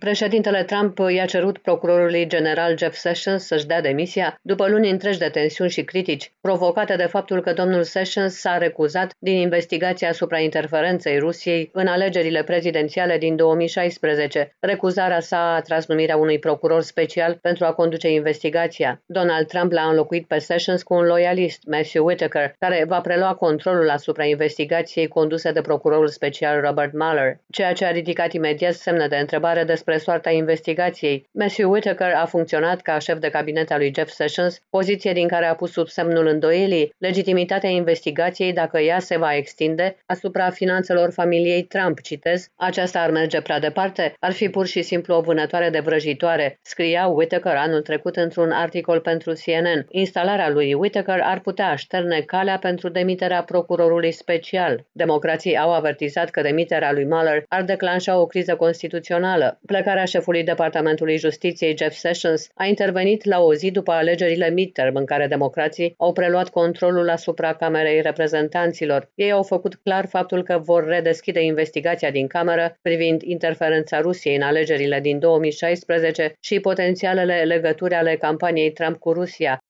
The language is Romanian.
Președintele Trump i-a cerut procurorului general Jeff Sessions să-și dea demisia după luni întregi de tensiuni și critici, provocate de faptul că domnul Sessions s-a recuzat din investigația asupra interferenței Rusiei în alegerile prezidențiale din 2016. Recuzarea sa a atras numirea unui procuror special pentru a conduce investigația. Donald Trump l-a înlocuit pe Sessions cu un loialist, Matthew Whitaker, care va prelua controlul asupra investigației conduse de procurorul special Robert Mueller, ceea ce a ridicat imediat semne de întrebare despre soarta investigației. Matthew Whitaker a funcționat ca șef de cabinet al lui Jeff Sessions, poziție din care a pus sub semnul îndoielii legitimitatea investigației dacă ea se va extinde asupra finanțelor familiei Trump. Citez, aceasta ar merge prea departe, ar fi pur și simplu o vânătoare de vrăjitoare, scria Whitaker anul trecut într-un articol pentru CNN. Instalarea lui Whitaker ar putea șterne calea pentru demiterea procurorului special. Democrații au avertizat că demiterea lui Mueller ar declanșa o criză constituțională. Plecarea șefului Departamentului Justiției Jeff Sessions a intervenit la o zi după alegerile midterm în care democrații au preluat controlul asupra Camerei Reprezentanților. Ei au făcut clar faptul că vor redeschide investigația din Cameră privind interferența Rusiei în alegerile din 2016 și potențialele legături ale campaniei Trump cu Rusia.